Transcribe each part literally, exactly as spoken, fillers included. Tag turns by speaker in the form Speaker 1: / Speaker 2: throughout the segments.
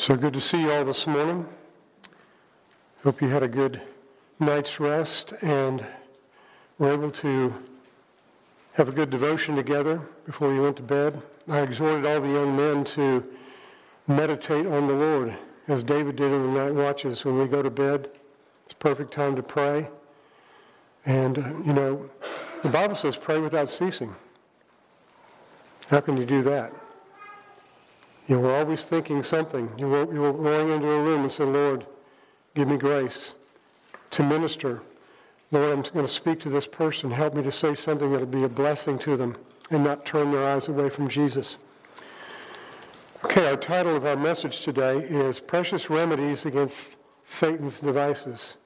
Speaker 1: So good to see you all this morning. Hope you had a good night's rest and were able to have a good devotion together before you went to bed. I exhorted all the young men to meditate on the Lord, as David did in the night watches. When we go to bed, it's a perfect time to pray. And, uh, you know, the Bible says pray without ceasing. How can you do that? You know, we're always thinking something. You were, you were going into a room and said, Lord, give me grace to minister. Lord, I'm going to speak to this person. Help me to say something that will be a blessing to them and not turn their eyes away from Jesus. Okay, our title of our message today is Precious Remedies Against Satan's Devices.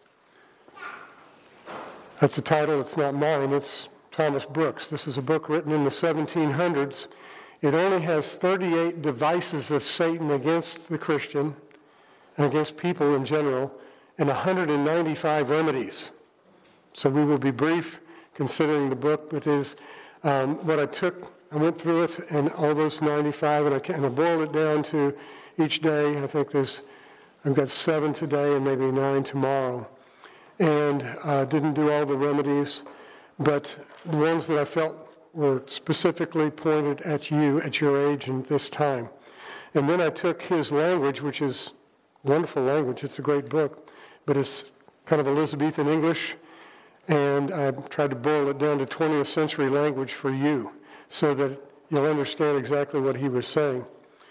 Speaker 1: That's a title. It's not mine. It's Thomas Brooks. This is a book written in the seventeen hundreds. It only has thirty-eight devices of Satan against the Christian and against people in general, and one hundred ninety-five remedies. So we will be brief considering the book, but is um, what I took, I went through it and all those ninety-five, and I, and I boiled it down to each day. I think there's, I've got seven today and maybe nine tomorrow. And uh, didn't do all the remedies, but the ones that I felt were specifically pointed at you at your age and this time. And then I took his language, which is wonderful language. It's a great book, but it's kind of Elizabethan English, and I tried to boil it down to twentieth century language for you so that you'll understand exactly what he was saying.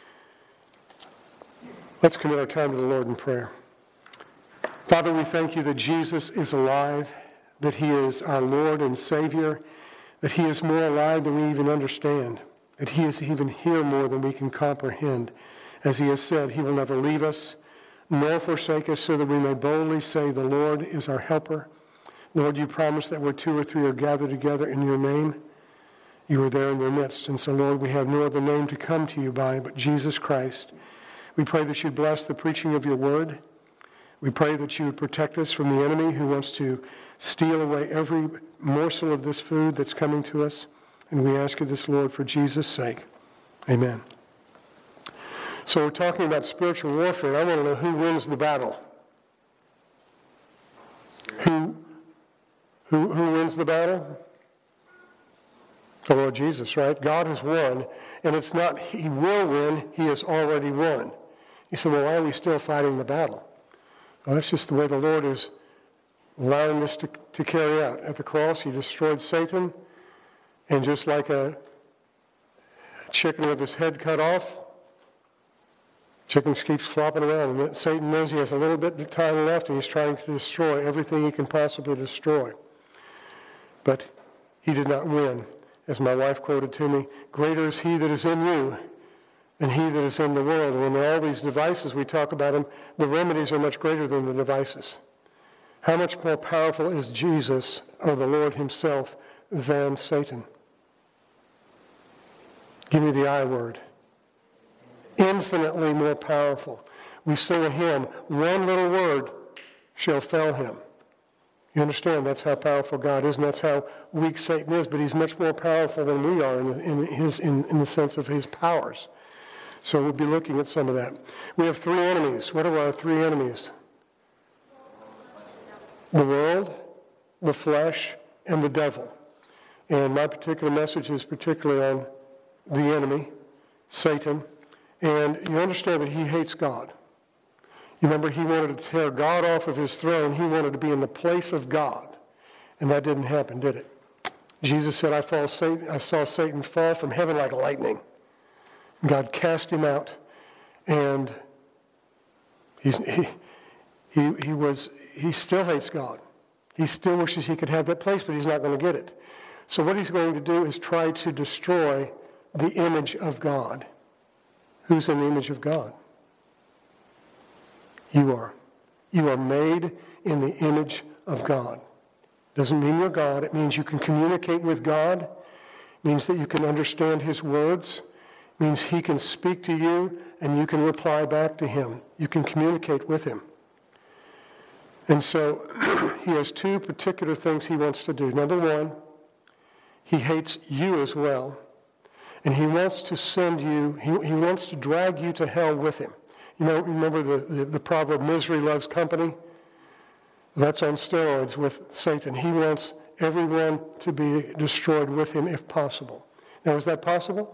Speaker 1: Let's commit our time to the Lord in prayer. Father, we thank you that Jesus is alive, that he is our Lord and Savior, that he is more alive than we even understand, that he is even here more than we can comprehend. As he has said, he will never leave us nor forsake us, so that we may boldly say, the Lord is our helper. Lord, you promised that where two or three are gathered together in your name, you are there in their midst. And so, Lord, we have no other name to come to you by but Jesus Christ. We pray that you bless the preaching of your word. We pray that you would protect us from the enemy who wants to steal away every morsel of this food that's coming to us. And we ask you this, Lord, for Jesus' sake. Amen. So we're talking about spiritual warfare. I want to know who wins the battle. Who, who, who wins the battle? The Lord Jesus, right? God has won. And it's not he will win, he has already won. You say, well, why are we still fighting the battle? Well, that's just the way the Lord is allowing this to, to carry out. At the cross, he destroyed Satan, and just like a chicken with his head cut off, chicken keeps flopping around, and Satan knows he has a little bit of time left, and he's trying to destroy everything he can possibly destroy. But he did not win. As my wife quoted to me, greater is he that is in you than he that is in the world. And when all these devices, we talk about them, the remedies are much greater than the devices. How much more powerful is Jesus, or the Lord himself, than Satan? Give me the I word. Infinitely more powerful. We sing a hymn, one little word shall fell him. You understand that's how powerful God is, and that's how weak Satan is, but he's much more powerful than we are in, in, his, in, in the sense of his powers. So we'll be looking at some of that. We have three enemies. What are our three enemies? The world, the flesh, and the devil. And my particular message is particularly on the enemy, Satan. And you understand that he hates God. You remember he wanted to tear God off of his throne. He wanted to be in the place of God. And that didn't happen, did it? Jesus said, I, fall Satan, I saw Satan fall from heaven like lightning. God cast him out. And he's, he, he, he was... He still hates God. He still wishes he could have that place, but he's not going to get it. So what he's going to do is try to destroy the image of God. Who's in the image of God? You are. You are made in the image of God. Doesn't mean you're God. It means you can communicate with God. It means that you can understand his words. It means he can speak to you and you can reply back to him. You can communicate with him. And so he has two particular things he wants to do. Number one, he hates you as well. And he wants to send you, he, he wants to drag you to hell with him. You know, remember the, the, the proverb, misery loves company? That's on steroids with Satan. He wants everyone to be destroyed with him if possible. Now, is that possible?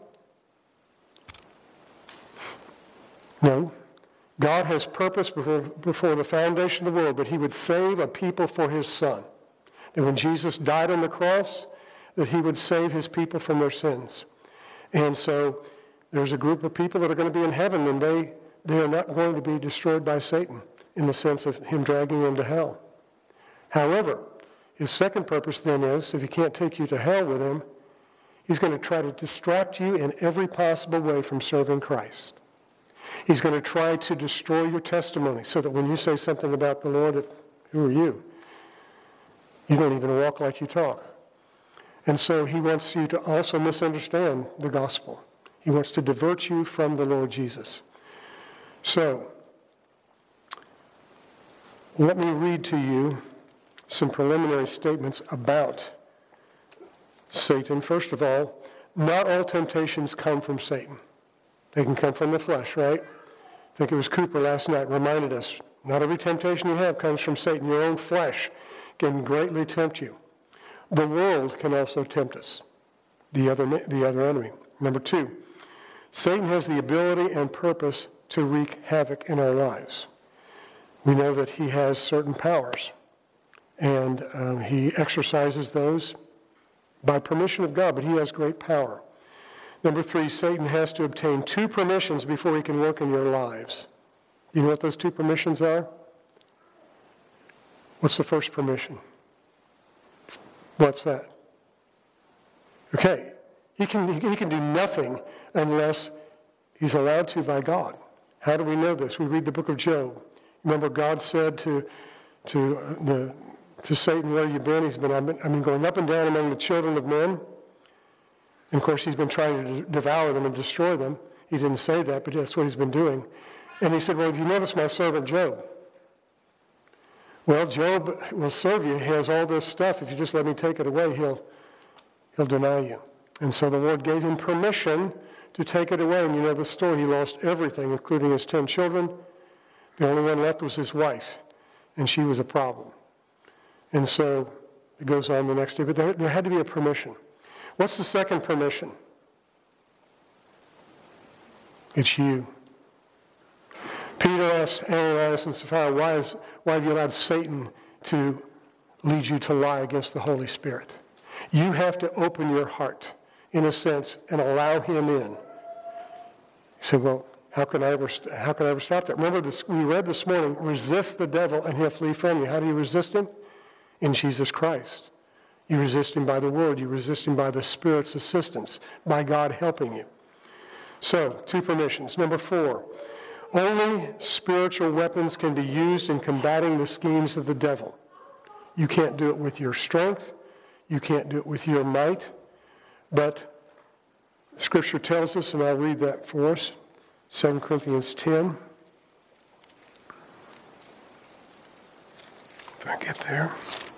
Speaker 1: No. God has purpose before, before the foundation of the world that he would save a people for his Son. That when Jesus died on the cross, that he would save his people from their sins. And so there's a group of people that are going to be in heaven, and they, they are not going to be destroyed by Satan in the sense of him dragging them to hell. However, his second purpose then is, if he can't take you to hell with him, he's going to try to distract you in every possible way from serving Christ. He's going to try to destroy your testimony so that when you say something about the Lord, who are you? You don't even walk like you talk. And so he wants you to also misunderstand the gospel. He wants to divert you from the Lord Jesus. So, let me read to you some preliminary statements about Satan. First of all, not all temptations come from Satan. They can come from the flesh, right? I think it was Cooper last night reminded us, not every temptation you have comes from Satan. Your own flesh can greatly tempt you. The world can also tempt us, the other, the other enemy. Number two, Satan has the ability and purpose to wreak havoc in our lives. We know that he has certain powers, and um, he exercises those by permission of God, but he has great power. Number three, Satan has to obtain two permissions before he can work in your lives. You know what those two permissions are? What's the first permission? What's that? Okay, he can, he can do nothing unless he's allowed to by God. How do we know this? We read the book of Job. Remember, God said to to the to Satan, where have you been? He's been, I've been, I've been going up and down among the children of men. And of course, he's been trying to devour them and destroy them. He didn't say that, but that's what he's been doing. And he said, well, have you noticed my servant Job? Well, Job will serve you. He has all this stuff. If you just let me take it away, he'll he'll deny you. And so the Lord gave him permission to take it away. And you know the story. He lost everything, including his ten children. The only one left was his wife, and she was a problem. And so it goes on the next day. But there, there had to be a permission. What's the second permission? It's you. Peter asked Ananias and Sapphira, why, is, why have you allowed Satan to lead you to lie against the Holy Spirit? You have to open your heart, in a sense, and allow him in. You say, well, how can I ever, how can I ever stop that? Remember, this, we read this morning, resist the devil and he'll flee from you. How do you resist him? In Jesus Christ. You resist him by the word. You resist him by the Spirit's assistance, by God helping you. So, two permissions. Number four, only spiritual weapons can be used in combating the schemes of the devil. You can't do it with your strength. You can't do it with your might. But Scripture tells us, and I'll read that for us, Second Corinthians ten. If I get there.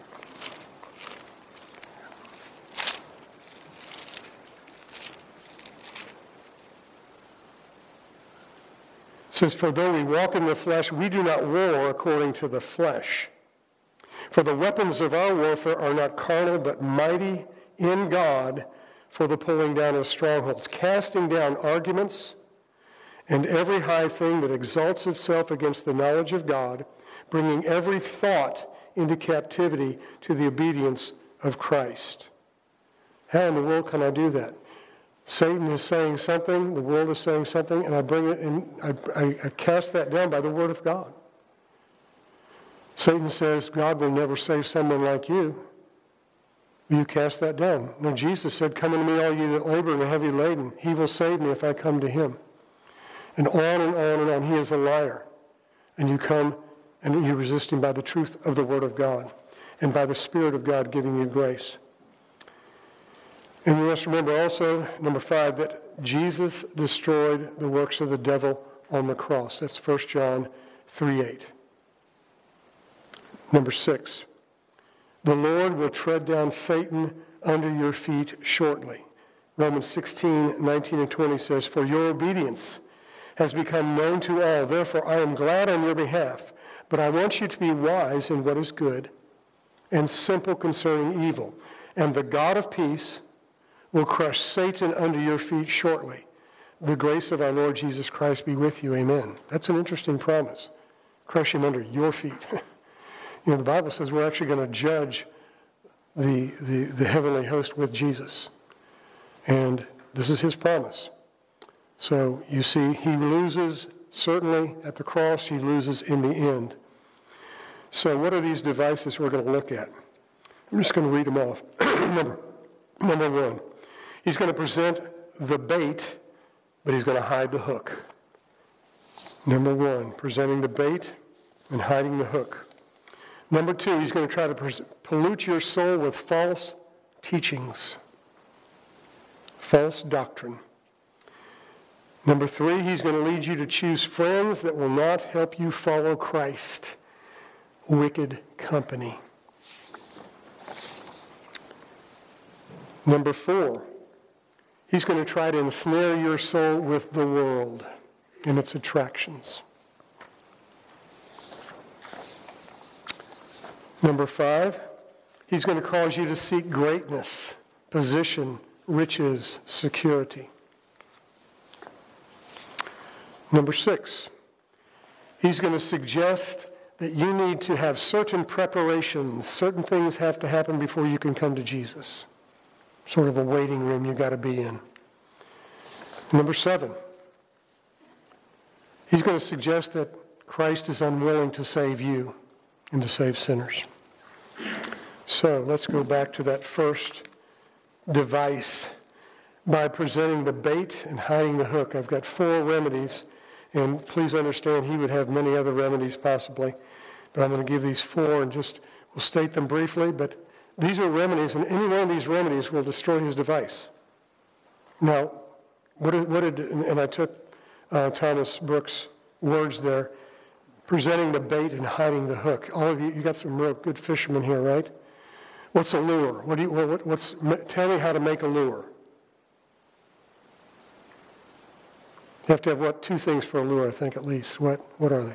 Speaker 1: It says, for though we walk in the flesh, we do not war according to the flesh. For the weapons of our warfare are not carnal, but mighty in God for the pulling down of strongholds, casting down arguments and every high thing that exalts itself against the knowledge of God, bringing every thought into captivity to the obedience of Christ. How in the world can I do that? Satan is saying something, the world is saying something, and I bring it in, I, I, I cast that down by the word of God. Satan says, God will never save someone like you. You cast that down. Now Jesus said, come unto me all you that labor and are heavy laden. He will save me if I come to him. And on and on and on. He is a liar. And you come and you resist him by the truth of the word of God and by the Spirit of God giving you grace. And we must remember also, number five, that Jesus destroyed the works of the devil on the cross. That's First John three eight. Number six, the Lord will tread down Satan under your feet shortly. Romans sixteen nineteen and twenty says, for your obedience has become known to all. Therefore, I am glad on your behalf, but I want you to be wise in what is good and simple concerning evil. And the God of peace will crush Satan under your feet shortly. The grace of our Lord Jesus Christ be with you. Amen. That's an interesting promise. Crush him under your feet. You know, the Bible says we're actually going to judge the, the, the heavenly host with Jesus. And this is his promise. So you see, he loses certainly at the cross. He loses in the end. So what are these devices we're going to look at? I'm just going to read them off. number, number one, he's going to present the bait, but he's going to hide the hook. Number one, presenting the bait and hiding the hook. Number two, he's going to try to pres- pollute your soul with false teachings, false doctrine. Number three, he's going to lead you to choose friends that will not help you follow Christ. Wicked company. Number four, he's going to try to ensnare your soul with the world and its attractions. Number five, he's going to cause you to seek greatness, position, riches, security. Number six, he's going to suggest that you need to have certain preparations, certain things have to happen before you can come to Jesus. Sort of a waiting room you got to be in. Number seven, he's going to suggest that Christ is unwilling to save you and to save sinners. So let's go back to that first device. By presenting the bait and hiding the hook, I've got four remedies. And please understand, he would have many other remedies possibly. But I'm going to give these four and just, we'll state them briefly. But these are remedies, and any one of these remedies will destroy his device. Now, what did, what did and I took uh, Thomas Brooks' words there, presenting the bait and hiding the hook. All of you, you got some real good fishermen here, right? What's a lure? What do you, what, what's, tell me how to make a lure. You have to have, what, two things for a lure, I think, at least. What What are they?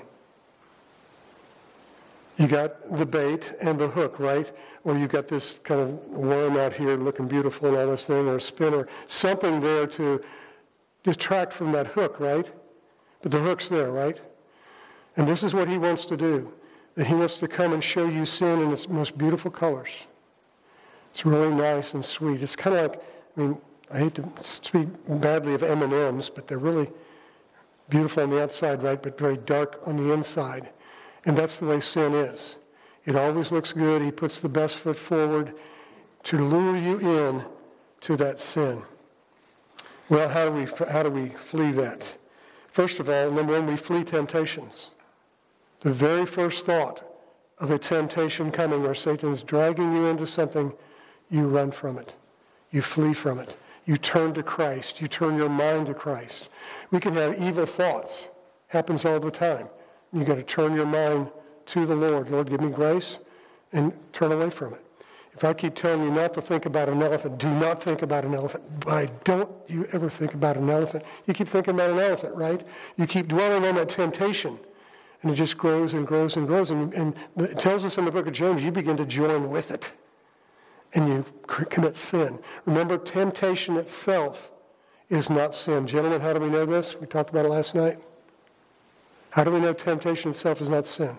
Speaker 1: You got the bait and the hook, right? Or you got this kind of worm out here looking beautiful and all this thing, or a spinner, something there to detract from that hook, right? But the hook's there, right? And this is what he wants to do. That he wants to come and show you sin in its most beautiful colors. It's really nice and sweet. It's kind of like, I mean, I hate to speak badly of M and M's, but they're really beautiful on the outside, right, but very dark on the inside. And that's the way sin is. It always looks good. He puts the best foot forward to lure you in to that sin. Well, how do we how do we flee that? First of all, number one, we flee temptations. The very first thought of a temptation coming where Satan is dragging you into something, you run from it. You flee from it. You turn to Christ. You turn your mind to Christ. We can have evil thoughts. Happens all the time. You've got to turn your mind to the Lord. Lord, give me grace, and turn away from it. If I keep telling you not to think about an elephant, do not think about an elephant. But don't you ever think about an elephant. You keep thinking about an elephant, right? You keep dwelling on that temptation, and it just grows and grows and grows. And, and it tells us in the book of James, you begin to join with it, and you commit sin. Remember, temptation itself is not sin. Gentlemen, how do we know this? We talked about it last night. How do we know temptation itself is not sin?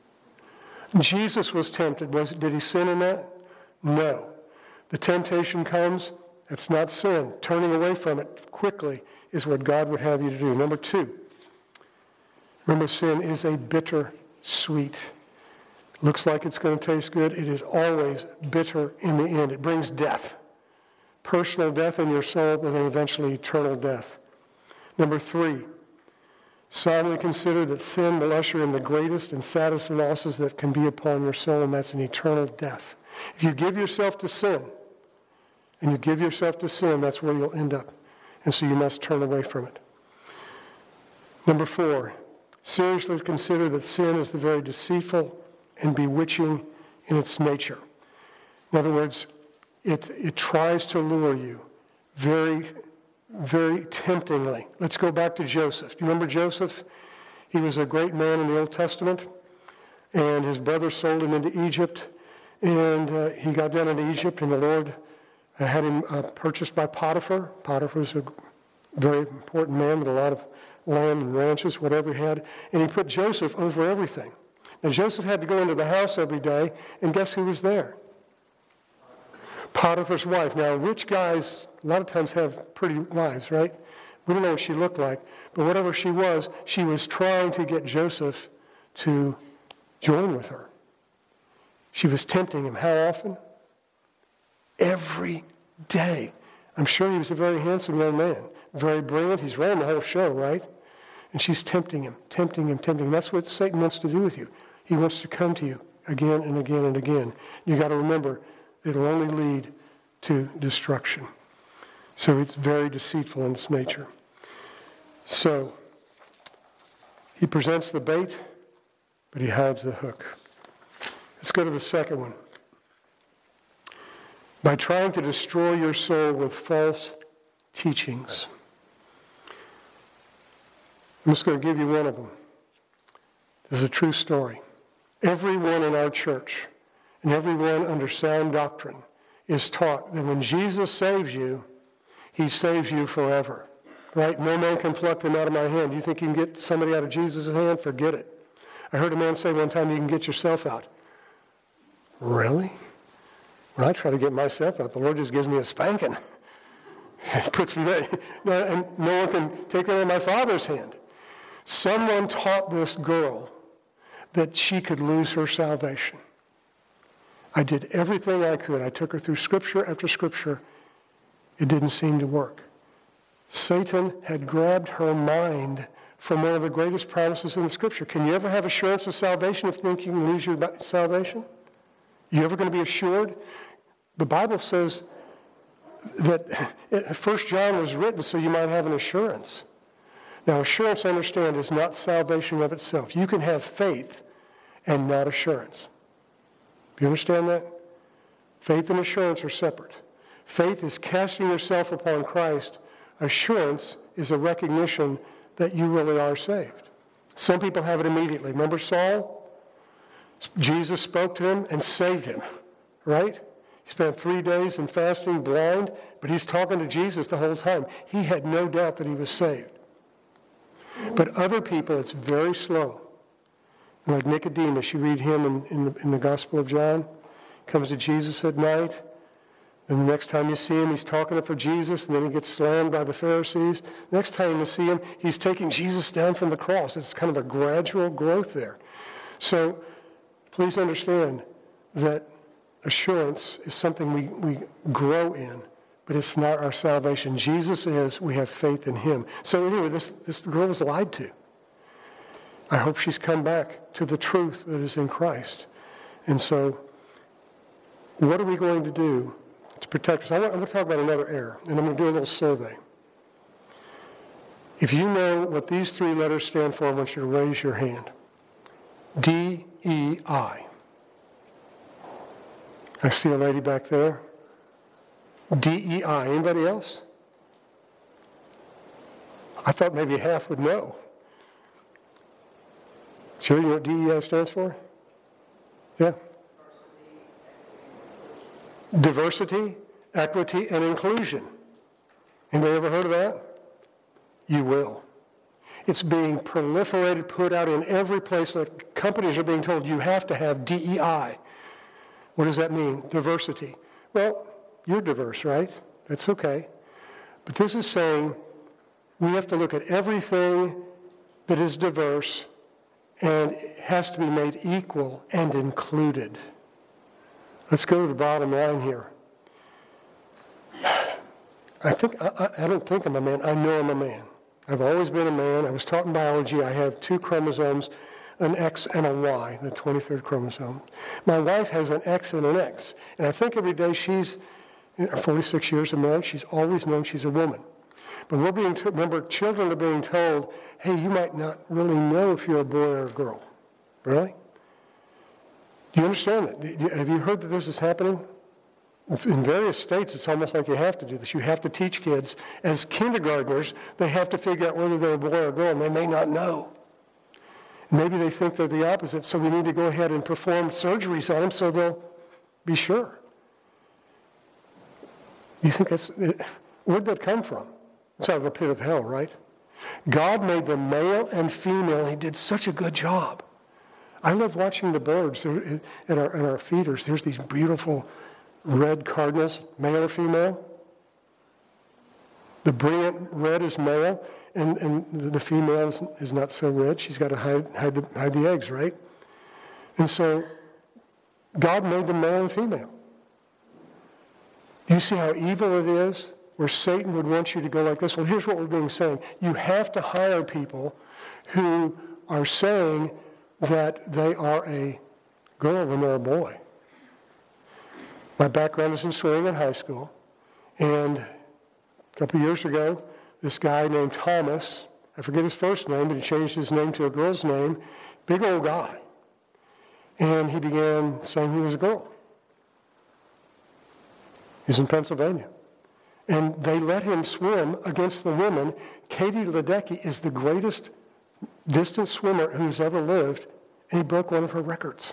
Speaker 1: Jesus was tempted. Was it, did he sin in that? No. The temptation comes, it's not sin. Turning away from it quickly is what God would have you to do. Number two, remember, sin is a bitter sweet. Looks like it's going to taste good. It is always bitter in the end. It brings death. Personal death in your soul, but then eventually eternal death. Number three, solemnly consider that sin will usher in the greatest and saddest losses that can be upon your soul, and that's an eternal death. If you give yourself to sin, and you give yourself to sin, that's where you'll end up. And so you must turn away from it. Number four, seriously consider that sin is the very deceitful and bewitching in its nature. In other words, it, it tries to lure you very very temptingly. Let's go back to Joseph. Do you remember Joseph? He was a great man in the Old Testament, and his brother sold him into Egypt, and uh, he got down into Egypt, and the Lord had him uh, purchased by Potiphar. Potiphar was a very important man with a lot of land and ranches, whatever he had, and he put Joseph over everything. Now, Joseph had to go into the house every day, and guess who was there? Potiphar's wife. Now, rich guys a lot of times have pretty wives, right? We don't know what she looked like, but whatever she was, she was trying to get Joseph to join with her. She was tempting him. How often? Every day. I'm sure he was a very handsome young man, very brilliant. He's running the whole show, right? And she's tempting him, tempting him, tempting him. That's what Satan wants to do with you. He wants to come to you again and again and again. You got to remember, it'll only lead to destruction. So it's very deceitful in its nature. So he presents the bait, but he hides the hook. Let's go to the second one. By trying to destroy your soul with false teachings. I'm just going to give you one of them. This is a true story. Everyone in our church and everyone under sound doctrine is taught that when Jesus saves you, he saves you forever. Right? No man can pluck them out of my hand. You think you can get somebody out of Jesus' hand? Forget it. I heard a man say one time, you can get yourself out. Really? When I try to get myself out, the Lord just gives me a spanking. He puts me there. And no one can take it out of my Father's hand. Someone taught this girl that she could lose her salvation. I did everything I could. I took her through scripture after scripture. It didn't seem to work. Satan had grabbed her mind from one of the greatest promises in the scripture. Can you ever have assurance of salvation if you think you can lose your salvation? You ever going to be assured? The Bible says that First John was written so you might have an assurance. Now, assurance, understand, is not salvation of itself. You can have faith and not assurance. Do you understand that? Faith and assurance are separate. Faith is casting yourself upon Christ. Assurance is a recognition that you really are saved. Some people have it immediately. Remember Saul? Jesus spoke to him and saved him, right? He spent three days in fasting, blind, but he's talking to Jesus the whole time. He had no doubt that he was saved. But other people, it's very slow. Like Nicodemus, you read him in, in, the, in the Gospel of John, comes to Jesus at night, and the next time you see him, he's talking up for Jesus, and then he gets slammed by the Pharisees. Next time you see him, he's taking Jesus down from the cross. It's kind of a gradual growth there. So please understand that assurance is something we, we grow in, but it's not our salvation. Jesus is, we have faith in him. So anyway, this, this girl was lied to. I hope she's come back to the truth that is in Christ. And so, what are we going to do to protect us? I want, I'm going to talk about another error, and I'm going to do a little survey. If you know what these three letters stand for, I want you to raise your hand. D E I. I see a lady back there. D E I. Anybody else? I thought maybe half would know. Sure, you know what D E I stands for? Yeah. Diversity, equity, and inclusion. Anybody ever heard of that? You will. It's being proliferated, put out in every place that companies are being told you have to have D E I. What does that mean? Diversity. Well, you're diverse, right? That's okay. But this is saying we have to look at everything that is diverse and it has to be made equal and included. Let's go to the bottom line here. I think I, I don't think I'm a man. I know I'm a man. I've always been a man. I was taught in biology I have two chromosomes, an X and a Y, the twenty-third chromosome. My wife has an X and an X. And I think every day she's, forty-six years of marriage, she's always known she's a woman. But we're being, remember, children are being told, hey, you might not really know if you're a boy or a girl. Really? Do you understand that? Have you heard that this is happening? In various states, it's almost like you have to do this. You have to teach kids, as kindergartners, they have to figure out whether they're a boy or a girl, and they may not know. Maybe they think they're the opposite, so we need to go ahead and perform surgeries on them so they'll be sure. You think that's, where'd that come from? It's out of the pit of hell, right? God made them male and female, and he did such a good job. I love watching the birds in our, in our feeders. There's these beautiful red cardinals, male or female. The brilliant red is male, and, and the female is, is not so red. She's got to hide, hide, the, hide the eggs, right? And so God made them male and female. You see how evil it is? Where Satan would want you to go like this. Well, here's what we're being saying. You have to hire people who are saying that they are a girl when they're a boy. My background is in swimming in high school. And a couple of years ago, this guy named Thomas, I forget his first name, but he changed his name to a girl's name, big old guy. And he began saying he was a girl. He's in Pennsylvania. And they let him swim against the women. Katie Ledecky is the greatest distance swimmer who's ever lived, and he broke one of her records.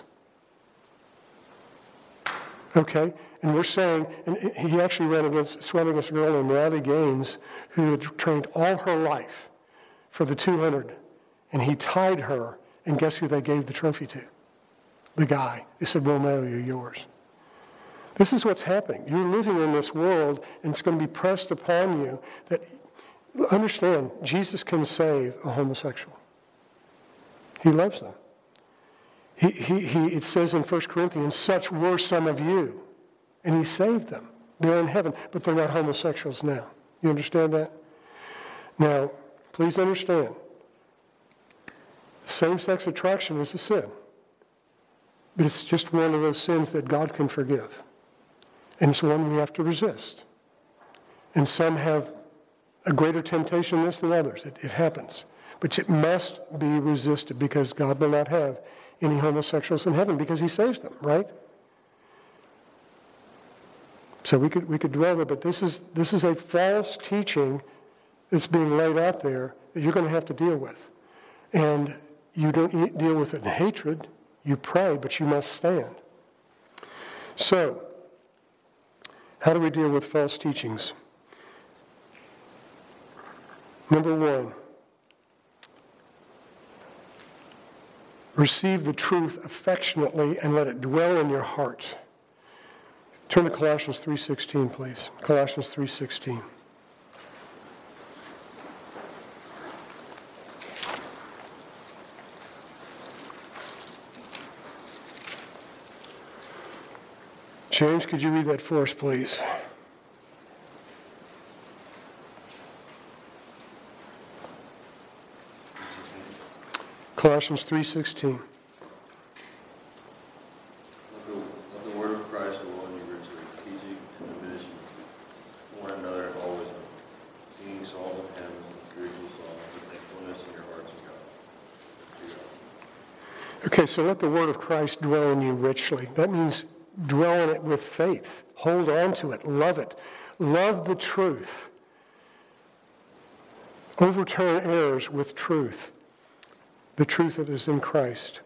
Speaker 1: Okay? And we're saying, and he actually ran against, swam against a girl named Riley Gaines, who had trained all her life for the two hundred. And he tied her, and guess who they gave the trophy to? The guy. They said, Romeo, you're yours. This is what's happening. You're living in this world, and it's going to be pressed upon you that, understand, Jesus can save a homosexual. He loves them. He, he, he, it says in First Corinthians, such were some of you. And he saved them. They're in heaven, but they're not homosexuals now. You understand that? Now, please understand, same-sex attraction is a sin. But it's just one of those sins that God can forgive. And it's one we have to resist. And some have a greater temptation in this than others. It, it happens. But it must be resisted because God will not have any homosexuals in heaven because he saves them, right? So we could we could dwell there, but this is this is a false teaching that's being laid out there that you're going to have to deal with. And you don't deal with it in hatred. You pray, but you must stand. So, how do we deal with false teachings? Number one, receive the truth affectionately and let it dwell in your heart. Turn to Colossians three sixteen, please. Colossians three sixteen. James, could you read that for us, please? Colossians three sixteen.
Speaker 2: Let the, let the word of Christ dwell in you richly, teaching and diminishing one another always, singing psalms and hymns and spiritual songs with thankfulness in your hearts to God.
Speaker 1: Okay, so let the word of Christ dwell in you richly. That means dwell in it with faith. Hold on to it. Love it. Love the truth. Overturn errors with truth. The truth that is in Christ.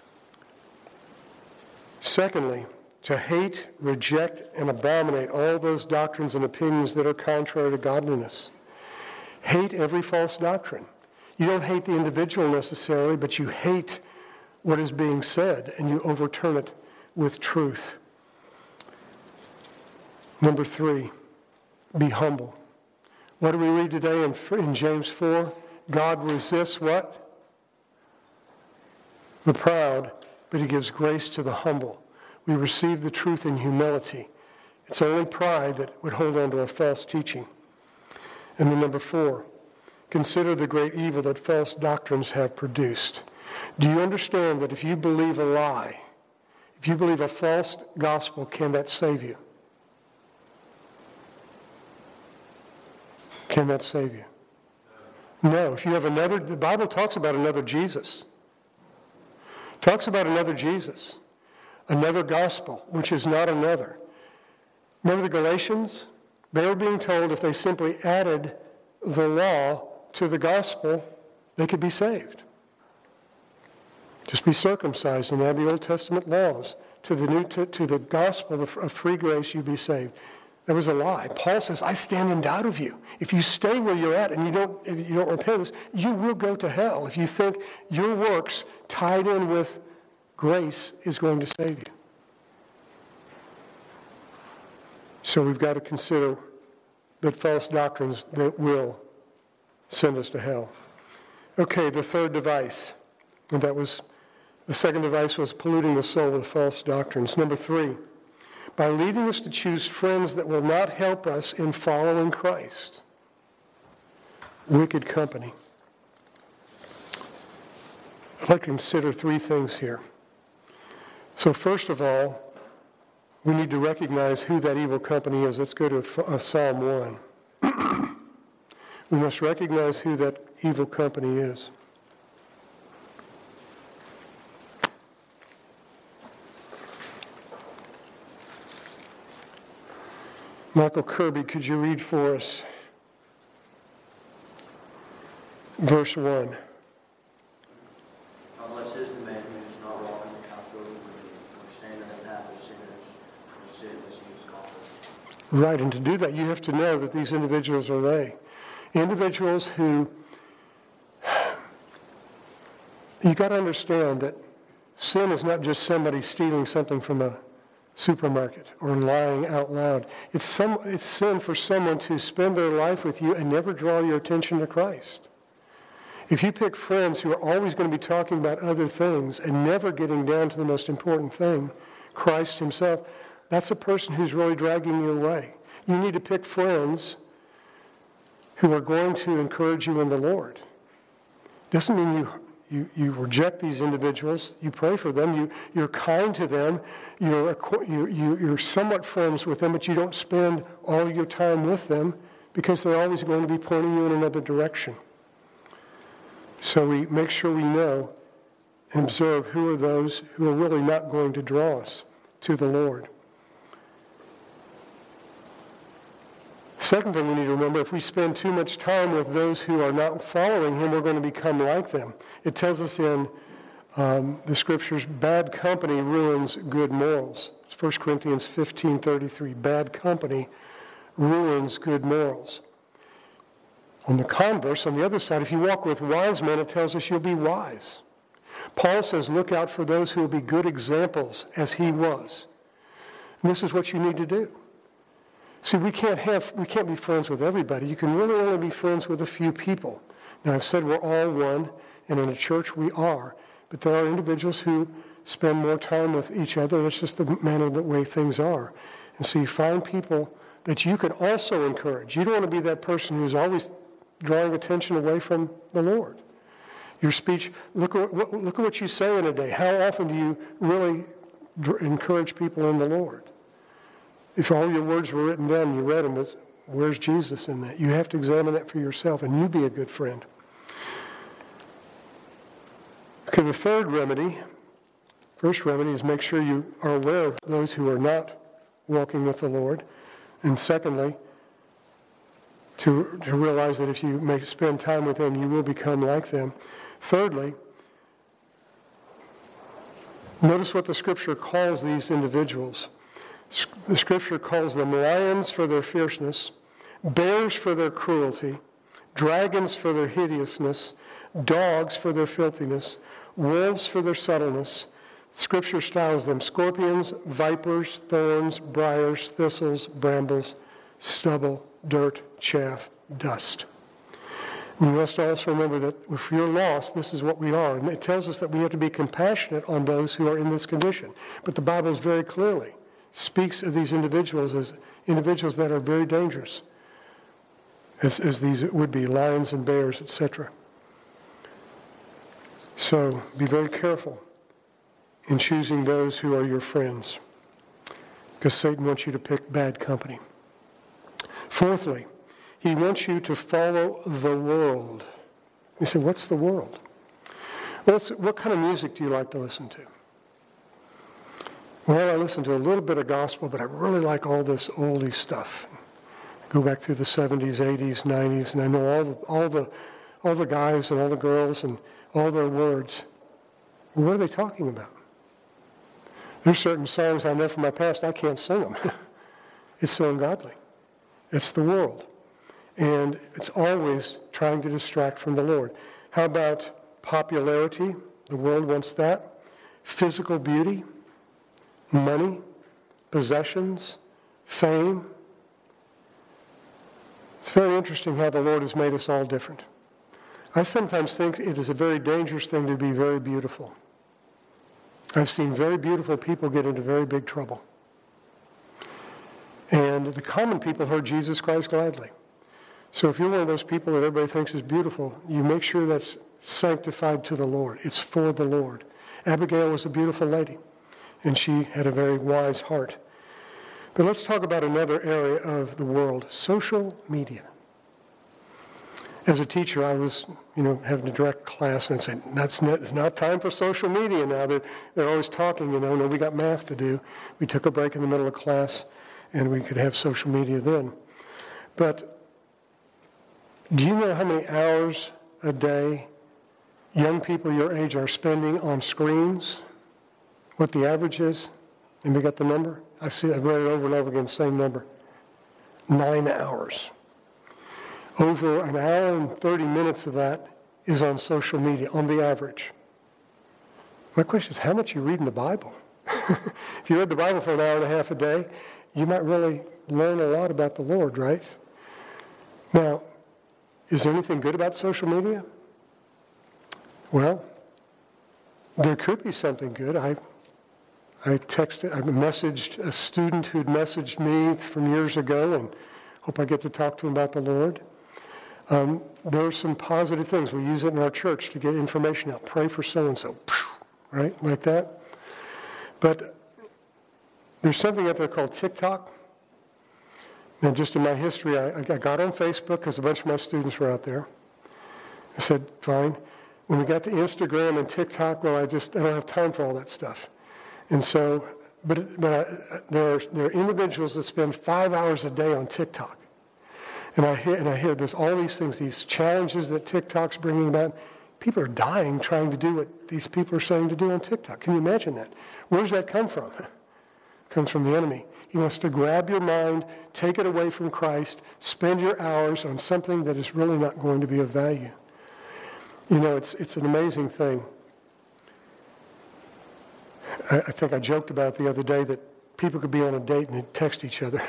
Speaker 1: Secondly, to hate, reject, and abominate all those doctrines and opinions that are contrary to godliness. Hate every false doctrine. You don't hate the individual necessarily, but you hate what is being said, and you overturn it with truth. Number three, be humble. What do we read today in, in James four? God resists what? The proud, but he gives grace to the humble. We receive the truth in humility. It's only pride that would hold on to a false teaching. And then number four, consider the great evil that false doctrines have produced. Do you understand that if you believe a lie, if you believe a false gospel, can that save you? Can that save you? No. If you have another, the Bible talks about another Jesus. Talks about another Jesus. Another gospel, which is not another. Remember the Galatians? They were being told if they simply added the law to the gospel, they could be saved. Just be circumcised and add the Old Testament laws to the new to, to the gospel of free grace, you'll be saved. That was a lie. Paul says, I stand in doubt of you. If you stay where you're at and you don't, if you don't repent of this, you will go to hell if you think your works tied in with grace is going to save you. So we've got to consider that false doctrines that will send us to hell. Okay, the third device, and that was, the second device was polluting the soul with false doctrines. Number three, by leading us to choose friends that will not help us in following Christ. Wicked company. I'd like to consider three things here. So first of all, we need to recognize who that evil company is. Let's go to uh, Psalm one. We must recognize who that evil company is. Michael Kirby, could you read for us verse one?
Speaker 3: How blessed is the man who does not walk in the counsel of the wicked, nor stand in the path of sinners, nor sit in the seat of scoffers.
Speaker 1: Right, and to do that, you have to know that these individuals are they. Individuals who, you got to understand that sin is not just somebody stealing something from a supermarket or lying out loud. It's some it's sin for someone to spend their life with you and never draw your attention to Christ. If you pick friends who are always going to be talking about other things and never getting down to the most important thing, Christ himself, that's a person who's really dragging you away. You need to pick friends who are going to encourage you in the Lord. Doesn't mean you You, you reject these individuals. You pray for them. You, you're kind to them. You're, you, you, you're somewhat friends with them, but you don't spend all your time with them because they're always going to be pointing you in another direction. So we make sure we know and observe who are those who are really not going to draw us to the Lord. Second thing we need to remember, if we spend too much time with those who are not following him, we're going to become like them. It tells us in um, the scriptures, bad company ruins good morals. It's First Corinthians fifteen thirty-three. Bad company ruins good morals. On the converse, on the other side, if you walk with wise men, it tells us you'll be wise. Paul says, look out for those who will be good examples as he was. And this is what you need to do. See, we can't have, we can't be friends with everybody. You can really only be friends with a few people. Now, I've said we're all one, and in a church we are. But there are individuals who spend more time with each other. It's just the manner, the way things are. And so you find people that you can also encourage. You don't want to be that person who's always drawing attention away from the Lord. Your speech, look at, look at what you say in a day. How often do you really encourage people in the Lord? If all your words were written down and you read them, where's Jesus in that? You have to examine that for yourself, and you be a good friend. Okay, the third remedy, first remedy is make sure you are aware of those who are not walking with the Lord. And secondly, to, to realize that if you may spend time with them, you will become like them. Thirdly, notice what the Scripture calls these individuals. The Scripture calls them lions for their fierceness, bears for their cruelty, dragons for their hideousness, dogs for their filthiness, wolves for their subtleness. Scripture styles them scorpions, vipers, thorns, briars, thistles, brambles, stubble, dirt, chaff, dust. We must also remember that if you're lost, this is what we are. And it tells us that we have to be compassionate on those who are in this condition. But the Bible is very clearly speaks of these individuals as individuals that are very dangerous, as, as these would be lions and bears, et cetera. So be very careful in choosing those who are your friends, because Satan wants you to pick bad company. Fourthly, he wants you to follow the world. You say, what's the world? Well, what kind of music do you like to listen to? Well, I listen to a little bit of gospel, but I really like all this oldie stuff. I go back through the seventies, eighties, nineties, and I know all the, all the all the guys and all the girls and all their words. What are they talking about? There's certain songs I know from my past, I can't sing them. It's so ungodly. It's the world. And it's always trying to distract from the Lord. How about popularity? The world wants that. Physical beauty, money, possessions, fame. It's very interesting how the Lord has made us all different. I sometimes think it is a very dangerous thing to be very beautiful. I've seen very beautiful people get into very big trouble. And the common people heard Jesus Christ gladly. So if you're one of those people that everybody thinks is beautiful, you make sure that's sanctified to the Lord. It's for the Lord. Abigail was a beautiful lady, and she had a very wise heart. But let's talk about another area of the world, social media. As a teacher, I was, you know, having a direct class and saying, that's not, it's not time for social media now. They're, they're always talking, you know, no, we got math to do. We took a break in the middle of class, and we could have social media then. But do you know how many hours a day young people your age are spending on screens? What the average is? And we got the number? I see, I've read it over and over again, same number. Nine hours. Over an hour and thirty minutes of that is on social media, on the average. My question is, how much you read in the Bible? If you read the Bible for an hour and a half a day, you might really learn a lot about the Lord, right? Now, is there anything good about social media? Well, there could be something good. I I texted, I messaged a student who'd messaged me from years ago, and hope I get to talk to him about the Lord. Um, there are some positive things. We use it in our church to get information out. Pray for so-and-so, right, like that. But there's something out there called TikTok. And just in my history, I, I got on Facebook because a bunch of my students were out there. I said, fine. When we got to Instagram and TikTok, well, I just, I don't have time for all that stuff. And so, but, but I, there, are, there are individuals that spend five hours a day on TikTok. And I hear, and I hear there's all these things, these challenges that TikTok's bringing about. People are dying trying to do what these people are saying to do on TikTok. Can you imagine that? Where does that come from? It comes from the enemy. He wants to grab your mind, take it away from Christ, spend your hours on something that is really not going to be of value. You know, it's it's an amazing thing. I, I think I joked about it the other day that people could be on a date and they'd text each other.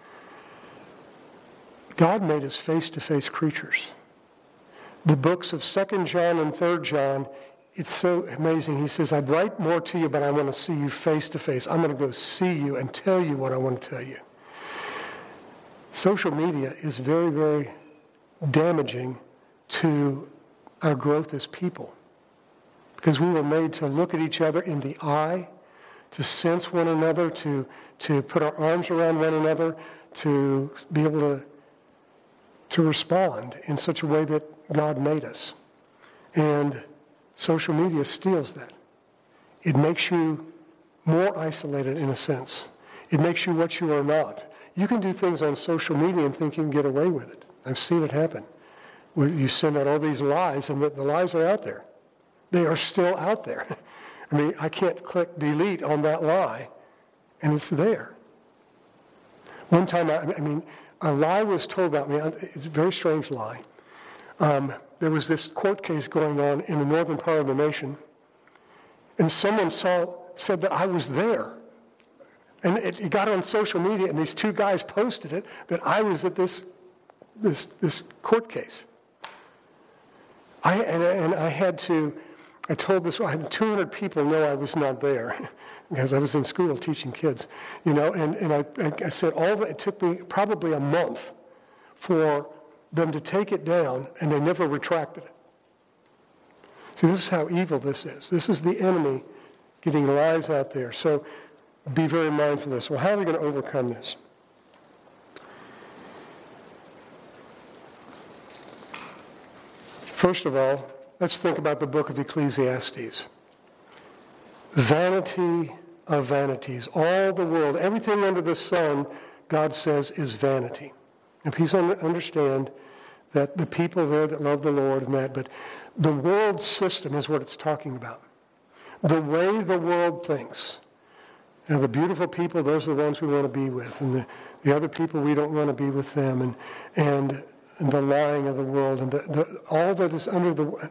Speaker 1: God made us face-to-face creatures. The books of Second John and Third John, it's so amazing. He says, I'd write more to you, but I want to see you face-to-face. I'm going to go see you and tell you what I want to tell you. Social media is very, very damaging to our growth as people, because we were made to look at each other in the eye, to sense one another, to, to put our arms around one another, to be able to to respond in such a way that God made us. And social media steals that. It makes you more isolated in a sense. It makes you what you are not. You can do things on social media and think you can get away with it. I've seen it happen. Where you send out all these lies, and the, the lies are out there. They are still out there. I mean, I can't click delete on that lie, and it's there. One time, I, I mean, a lie was told about me. It's a very strange lie. Um, there was this court case going on in the northern part of the nation, and someone saw said that I was there. And it, it got on social media, and these two guys posted it, that I was at this this this court case. I and, and I had to, I told this, I had two hundred people know I was not there. Because I was in school teaching kids, you know, and, and I, I said all of it, it took me probably a month for them to take it down, and they never retracted it. See, this is how evil this is. This is the enemy getting lies out there. So be very mindful of this. Well, how are we going to overcome this? First of all, let's think about the book of Ecclesiastes. Vanity of vanities. All the world, everything under the sun, God says is vanity. And please understand that the people there that love the Lord and that, but the world system is what it's talking about. The way the world thinks. And the beautiful people, those are the ones we want to be with. And the, the other people, we don't want to be with them. And and, and the lying of the world. And the, the, all that is under the...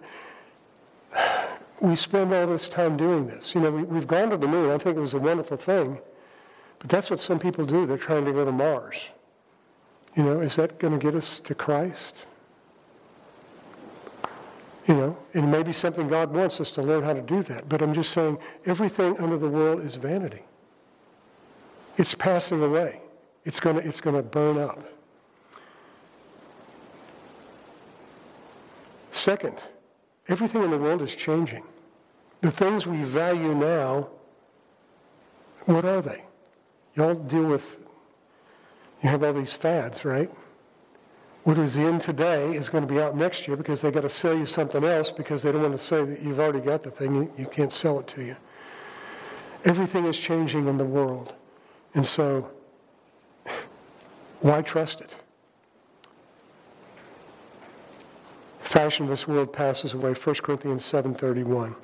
Speaker 1: We spend all this time doing this. You know, we, we've gone to the moon. I think it was a wonderful thing. But that's what some people do. They're trying to go to Mars. You know, is that going to get us to Christ? You know, it may be something God wants us to learn how to do that. But I'm just saying, everything under the world is vanity. It's passing away. It's going to, it's going to burn up. Second, everything in the world is changing. The things we value now, what are they? You all deal with, you have all these fads, right? What is in today is going to be out next year because they got to sell you something else because they don't want to say that you've already got the thing. You, you can't sell it to you. Everything is changing in the world. And so, why trust it? Fashion of this world passes away. First Corinthians seven thirty-one.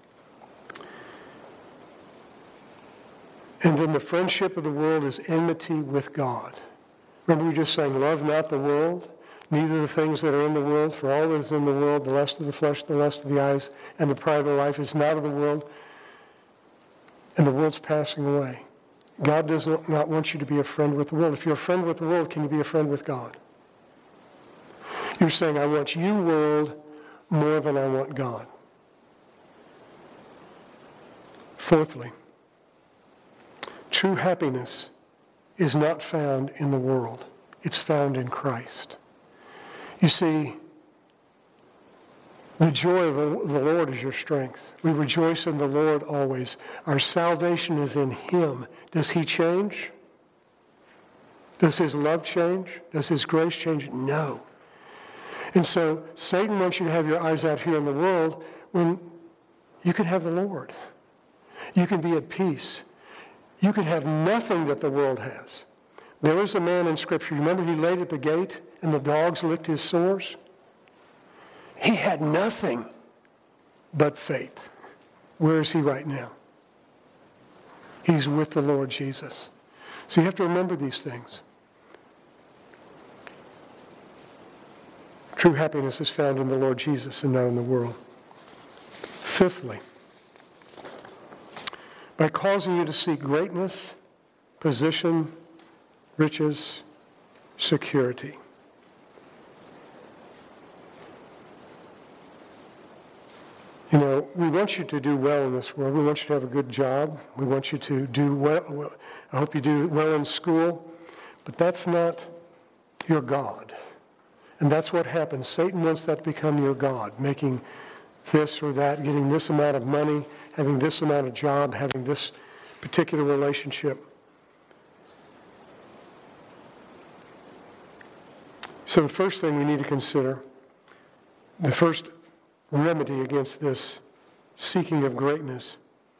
Speaker 1: And then the friendship of the world is enmity with God. Remember we just saying, love not the world, neither the things that are in the world, for all that is in the world, the lust of the flesh, the lust of the eyes, and the pride of life is not of the world, and the world's passing away. God does not want you to be a friend with the world. If you're a friend with the world, can you be a friend with God? You're saying, I want you, world, more than I want God. Fourthly, true happiness is not found in the world. It's found in Christ. You see, the joy of the Lord is your strength. We rejoice in the Lord always. Our salvation is in Him. Does He change? Does His love change? Does His grace change? No. And so Satan wants you to have your eyes out here in the world when you can have the Lord. You can be at peace. You can have nothing that the world has. There was a man in Scripture, remember he laid at the gate and the dogs licked his sores? He had nothing but faith. Where is he right now? He's with the Lord Jesus. So you have to remember these things. True happiness is found in the Lord Jesus and not in the world. Fifthly, by causing you to seek greatness, position, riches, security. You know, we want you to do well in this world. We want you to have a good job. We want you to do well. I hope you do well in school. But that's not your God. And that's what happens. Satan wants that to become your God, making this or that, getting this amount of money, having this amount of job, having this particular relationship. So the first thing we need to consider, the first remedy against this seeking of greatness,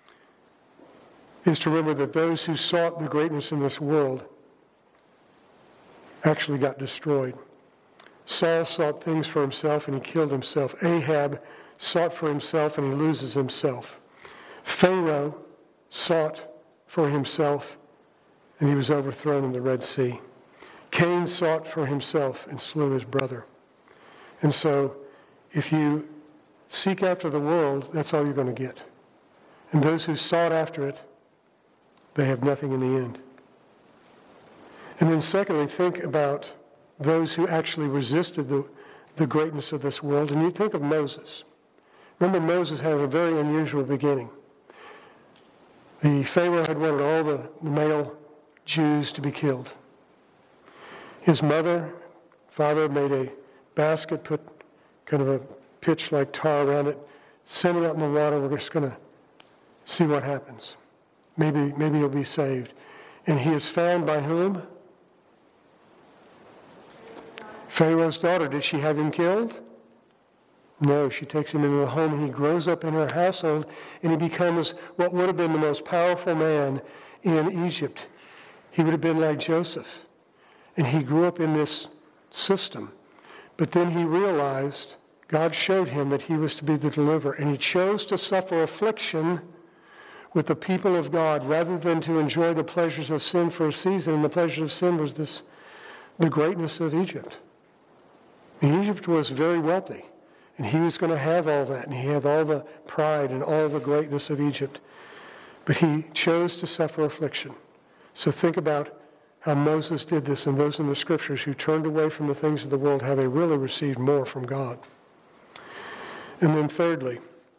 Speaker 1: is to remember that those who sought the greatness in this world actually got destroyed. Saul sought things for himself and he killed himself. Ahab sought for himself and he loses himself. Pharaoh sought for himself and he was overthrown in the Red Sea. Cain sought for himself and slew his brother. And so if you seek after the world, that's all you're going to get. And those who sought after it, they have nothing in the end. And then secondly, think about those who actually resisted the, the greatness of this world. And you think of Moses. Remember, Moses had a very unusual beginning. The Pharaoh had wanted all the, the male Jews to be killed. His mother, father made a basket, put kind of a pitch like tar around it, sent it out in the water. We're just going to see what happens. Maybe, maybe he'll be saved. And he is found by whom? Pharaoh's daughter. Did she have him killed? No, she takes him into the home, and he grows up in her household, and he becomes what would have been the most powerful man in Egypt. He would have been like Joseph. And he grew up in this system. But then he realized, God showed him that he was to be the deliverer, and he chose to suffer affliction with the people of God rather than to enjoy the pleasures of sin for a season. And the pleasure of sin was this, the greatness of Egypt. And Egypt was very wealthy, and he was going to have all that, and he had all the pride and all the greatness of Egypt. But he chose to suffer affliction. So think about how Moses did this, and those in the scriptures who turned away from the things of the world, how they really received more from God. And then thirdly,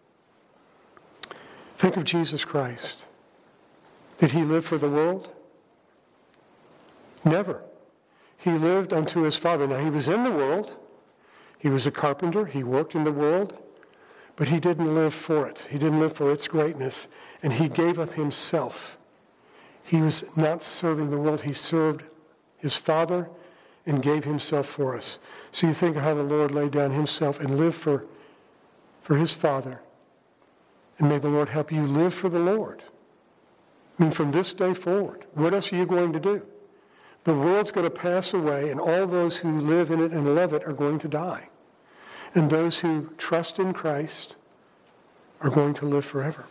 Speaker 1: think of Jesus Christ. Did he live for the world? Never. He lived unto his Father. Now, he was in the world. He was a carpenter. He worked in the world. But he didn't live for it. He didn't live for its greatness. And he gave up himself. He was not serving the world. He served his Father and gave himself for us. So you think of how the Lord laid down himself and lived for, for his Father. And may the Lord help you live for the Lord. I mean, from this day forward, what else are you going to do? The world's going to pass away, and all those who live in it and love it are going to die. And those who trust in Christ are going to live forever.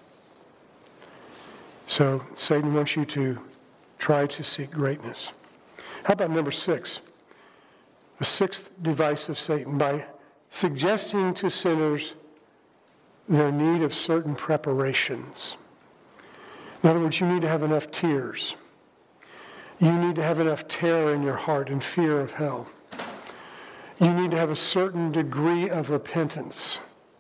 Speaker 1: So Satan wants you to try to seek greatness. How about number six? The sixth device of Satan, by suggesting to sinners their need of certain preparations. In other words, you need to have enough tears. You need to have enough terror in your heart and fear of hell. You need to have a certain degree of repentance.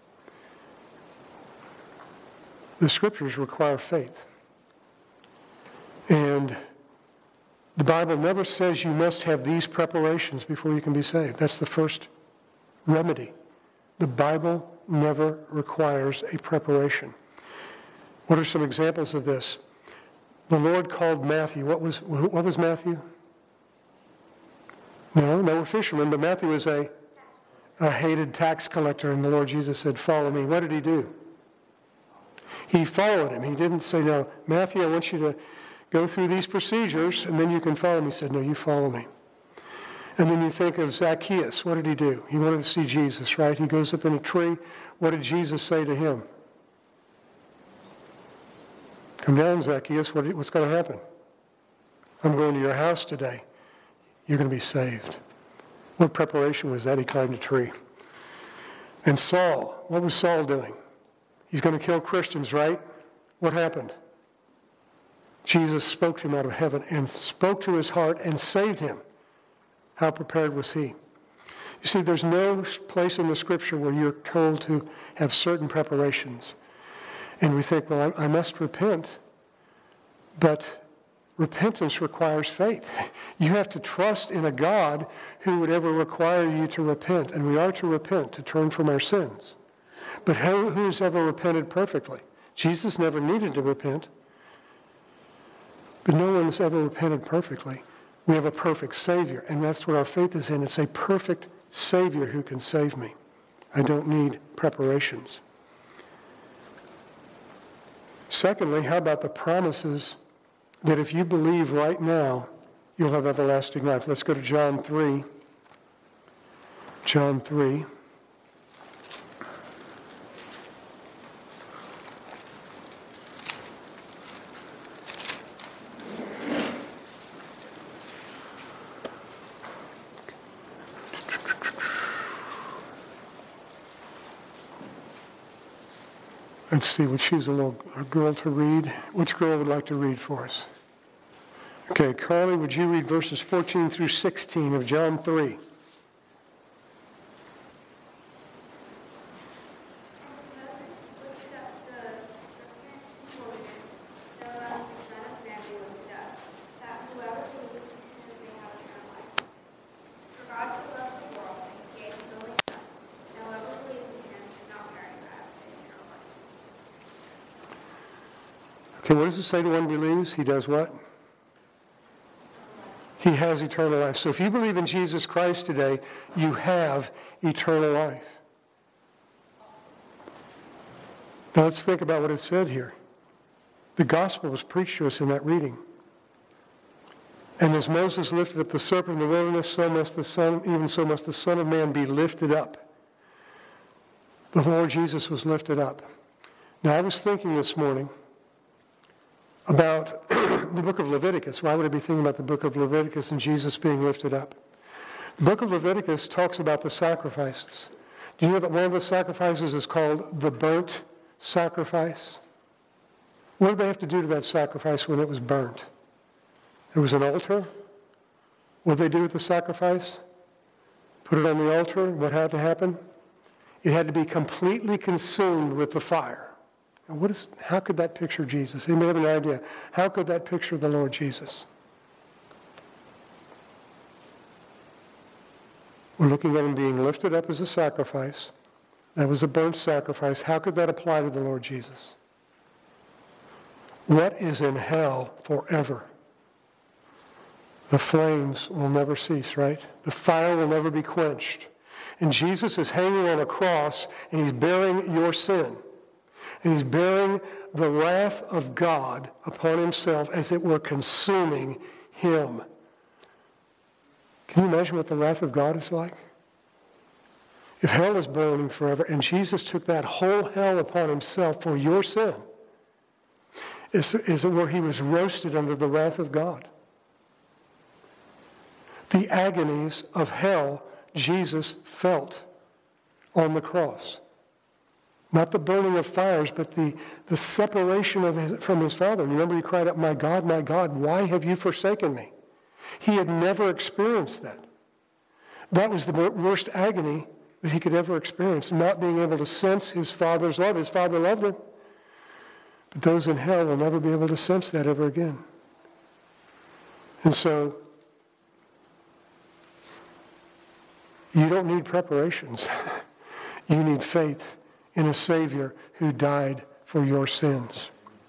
Speaker 1: The scriptures require faith. And the Bible never says you must have these preparations before you can be saved. That's the first remedy. The Bible never requires a preparation. What are some examples of this? The Lord called Matthew. What was what was Matthew? No, no, we're fishermen, but Matthew was a, a hated tax collector, and the Lord Jesus said, "Follow me." What did he do? He followed him. He didn't say, "No, Matthew, I want you to go through these procedures, and then you can follow me." He said, "No, you follow me." And then you think of Zacchaeus. What did he do? He wanted to see Jesus, right? He goes up in a tree. What did Jesus say to him? "Come down, Zacchaeus. What, what's going to happen? I'm going to your house today. You're going to be saved." What preparation was that? He climbed a tree. And Saul, what was Saul doing? He's going to kill Christians, right? What happened? Jesus spoke to him out of heaven and spoke to his heart and saved him. How prepared was he? You see, there's no place in the scripture where you're told to have certain preparations. And we think, well, I, I must repent. But repentance requires faith. You have to trust in a God who would ever require you to repent. And we are to repent, to turn from our sins. But who, who's ever repented perfectly? Jesus never needed to repent. But no one's ever repented perfectly. We have a perfect Savior, and that's what our faith is in. It's a perfect Savior who can save me. I don't need preparations. Secondly, how about the promises that if you believe right now, you'll have everlasting life? Let's go to John three. John three. Let's see, we'll choose a little a girl to read. Which girl would like to read for us? Okay, Carly, would you read verses fourteen through sixteen of John three? Okay, what does it say the one believes? He does what? He has eternal life. So if you believe in Jesus Christ today, you have eternal life. Now let's think about what it said here. The gospel was preached to us in that reading. And as Moses lifted up the serpent in the wilderness, so must the Son, even so must the Son of Man be lifted up. The Lord Jesus was lifted up. Now I was thinking this morning about the book of Leviticus. Why would I be thinking about the book of Leviticus and Jesus being lifted up? The book of Leviticus talks about the sacrifices. Do you know that one of the sacrifices is called the burnt sacrifice? What did they have to do to that sacrifice when it was burnt? There was an altar. What did they do with the sacrifice? Put it on the altar. What had to happen? It had to be completely consumed with the fire. And what is? How could that picture Jesus? Anybody have an idea? How could that picture the Lord Jesus? We're looking at him being lifted up as a sacrifice. That was a burnt sacrifice. How could that apply to the Lord Jesus? What is in hell forever? The flames will never cease, right? The fire will never be quenched. And Jesus is hanging on a cross, and he's bearing your sin. And he's bearing the wrath of God upon himself, as it were consuming him. Can you imagine what the wrath of God is like? If hell is burning forever, and Jesus took that whole hell upon himself for your sin, is, is it where he was roasted under the wrath of God? The agonies of hell Jesus felt on the cross. Not the burning of fires, but the, the separation of his, from his Father. Remember he cried out, "My God, my God, why have you forsaken me?" He had never experienced that. That was the worst agony that he could ever experience, not being able to sense his Father's love. His Father loved him. But those in hell will never be able to sense that ever again. And so, you don't need preparations. You need faith in a Savior who died for your sins.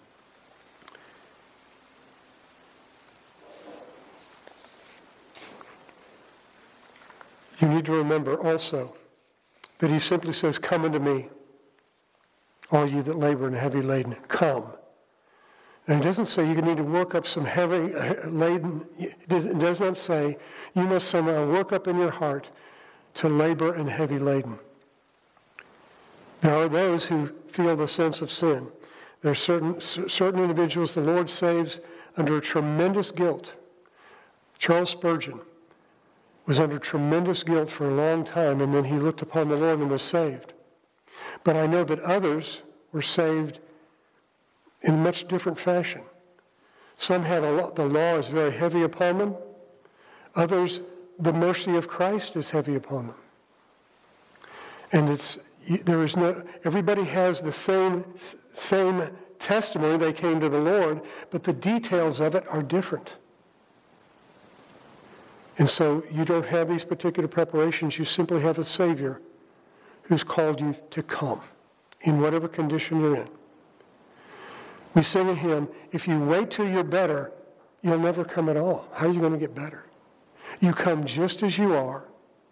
Speaker 1: You need to remember also that he simply says, "Come unto me, all you that labor and heavy laden." Come. And it doesn't say you need to work up some heavy laden. It does not say you must somehow work up in your heart to labor and heavy laden. There are those who feel the sense of sin. There are certain, certain individuals the Lord saves under a tremendous guilt. Charles Spurgeon was under tremendous guilt for a long time, and then he looked upon the Lord and was saved. But I know that others were saved in a much different fashion. Some had a lot, the law is very heavy upon them. Others, the mercy of Christ is heavy upon them. And it's there is no everybody has the same same testimony. They came to the Lord, but the details of it are different. And so you don't have these particular preparations. You simply have a Savior who's called you to come in whatever condition you're in. We sing a hymn, "If you wait till you're better, you'll never come at all." How are you going to get better? You come just as you are.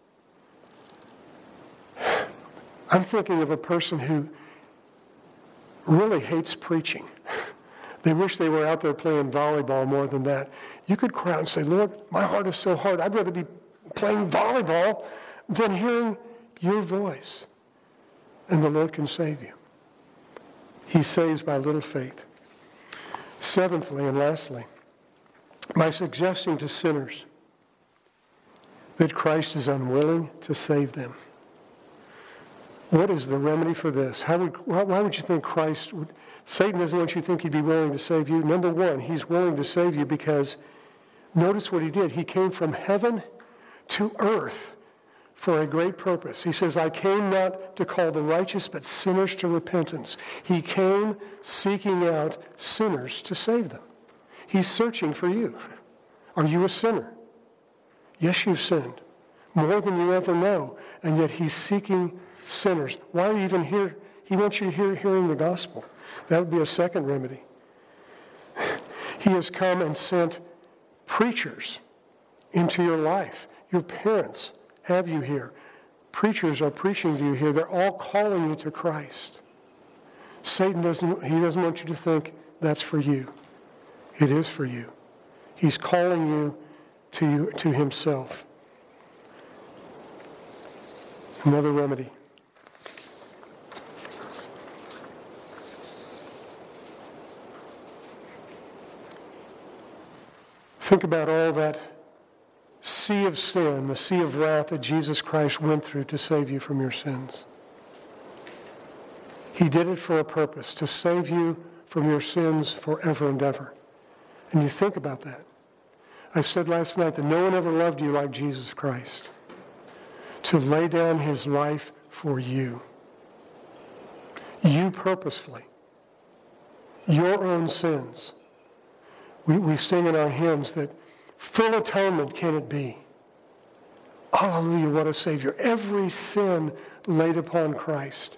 Speaker 1: I'm thinking of a person who really hates preaching. They wish they were out there playing volleyball more than that. You could cry out and say, "Lord, my heart is so hard. I'd rather be playing volleyball than hearing your voice." And the Lord can save you. He saves by little faith. Seventhly and lastly, by suggesting to sinners that Christ is unwilling to save them. What is the remedy for this? How would, why would you think Christ would... Satan doesn't want you to think he'd be willing to save you. Number one, he's willing to save you because notice what he did. He came from heaven to earth for a great purpose. He says, "I came not to call the righteous, but sinners to repentance." He came seeking out sinners to save them. He's searching for you. Are you a sinner? Yes, you've sinned. More than you ever know. And yet he's seeking sinners. Why are you even here? He wants you to hear hearing the gospel. That would be a second remedy. He has come and sent preachers into your life. Your parents have you here. Preachers are preaching to you here. They're all calling you to Christ. Satan doesn't, he doesn't want you to think that's for you. It is for you. He's calling you to you, to himself. Another remedy. Think about all that sea of sin, the sea of wrath that Jesus Christ went through to save you from your sins. He did it for a purpose, to save you from your sins forever and ever. And you think about that. I said last night that no one ever loved you like Jesus Christ. To lay down his life for you. You purposefully. Your own sins. We, we sing in our hymns that full atonement can it be. Hallelujah, what a Savior. Every sin laid upon Christ.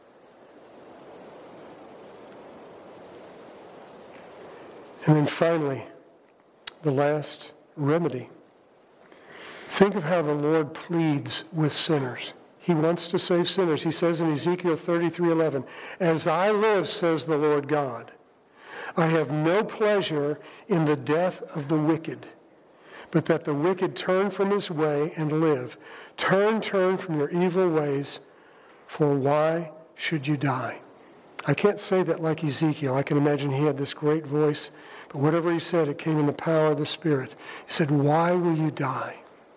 Speaker 1: And then finally, the last remedy. Think of how the Lord pleads with sinners. He wants to save sinners. He says in Ezekiel thirty-three eleven, "As I live, says the Lord God, I have no pleasure in the death of the wicked, but that the wicked turn from his way and live. Turn, turn from your evil ways, for why should you die?" I can't say that like Ezekiel. I can imagine he had this great voice, but whatever he said, it came in the power of the Spirit. He said, "Why will you die?"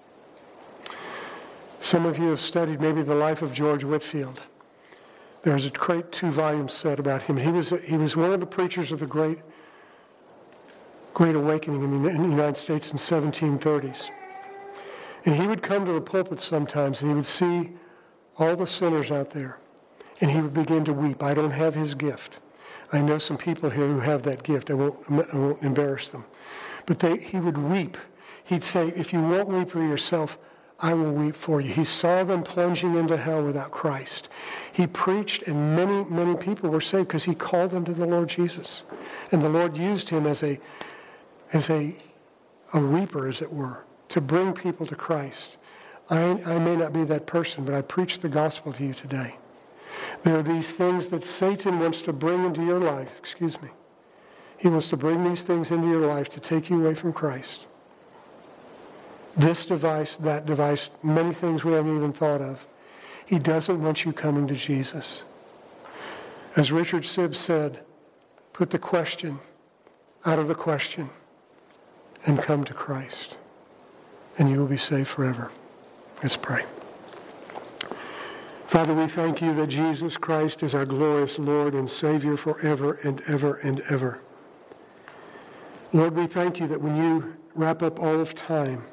Speaker 1: Some of you have studied maybe the life of George Whitefield. There's a great two-volume set about him. He was he was one of the preachers of the Great Great Awakening in the, in the United States in seventeen thirties. And he would come to the pulpit sometimes, and he would see all the sinners out there, and he would begin to weep. I don't have his gift. I know some people here who have that gift. I won't, I won't embarrass them. But they, he would weep. He'd say, "If you won't weep for yourself, I will weep for you." He saw them plunging into hell without Christ. He preached, and many, many people were saved because he called them to the Lord Jesus. And the Lord used him as a as a, a reaper, as it were, to bring people to Christ. I, I may not be that person, but I preach the gospel to you today. There are these things that Satan wants to bring into your life. Excuse me. He wants to bring these things into your life to take you away from Christ. This device, that device, many things we haven't even thought of. He doesn't want you coming to Jesus. As Richard Sibbs said, put the question out of the question and come to Christ, and you will be saved forever. Let's pray. Father, we thank you that Jesus Christ is our glorious Lord and Savior forever and ever and ever. Lord, we thank you that when you wrap up all of time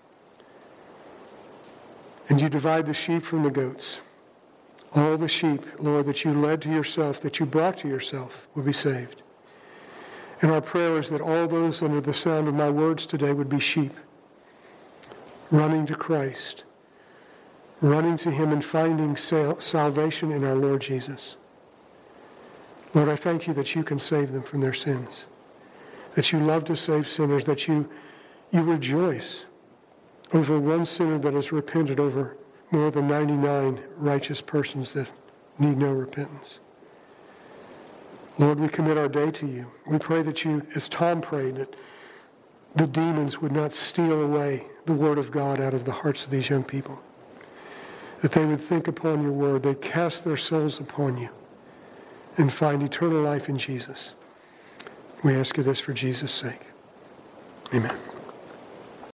Speaker 1: and you divide the sheep from the goats, all the sheep, Lord, that you led to yourself, that you brought to yourself, will be saved. And our prayer is that all those under the sound of my words today would be sheep, running to Christ, running to him and finding sal- salvation in our Lord Jesus. Lord, I thank you that you can save them from their sins, that you love to save sinners, that you, you rejoice over one sinner that has repented over more than ninety-nine righteous persons that need no repentance. Lord, we commit our day to you. We pray that you, as Tom prayed, that the demons would not steal away the word of God out of the hearts of these young people, that they would think upon your word, they'd cast their souls upon you and find eternal life in Jesus. We ask you this for Jesus' sake. Amen.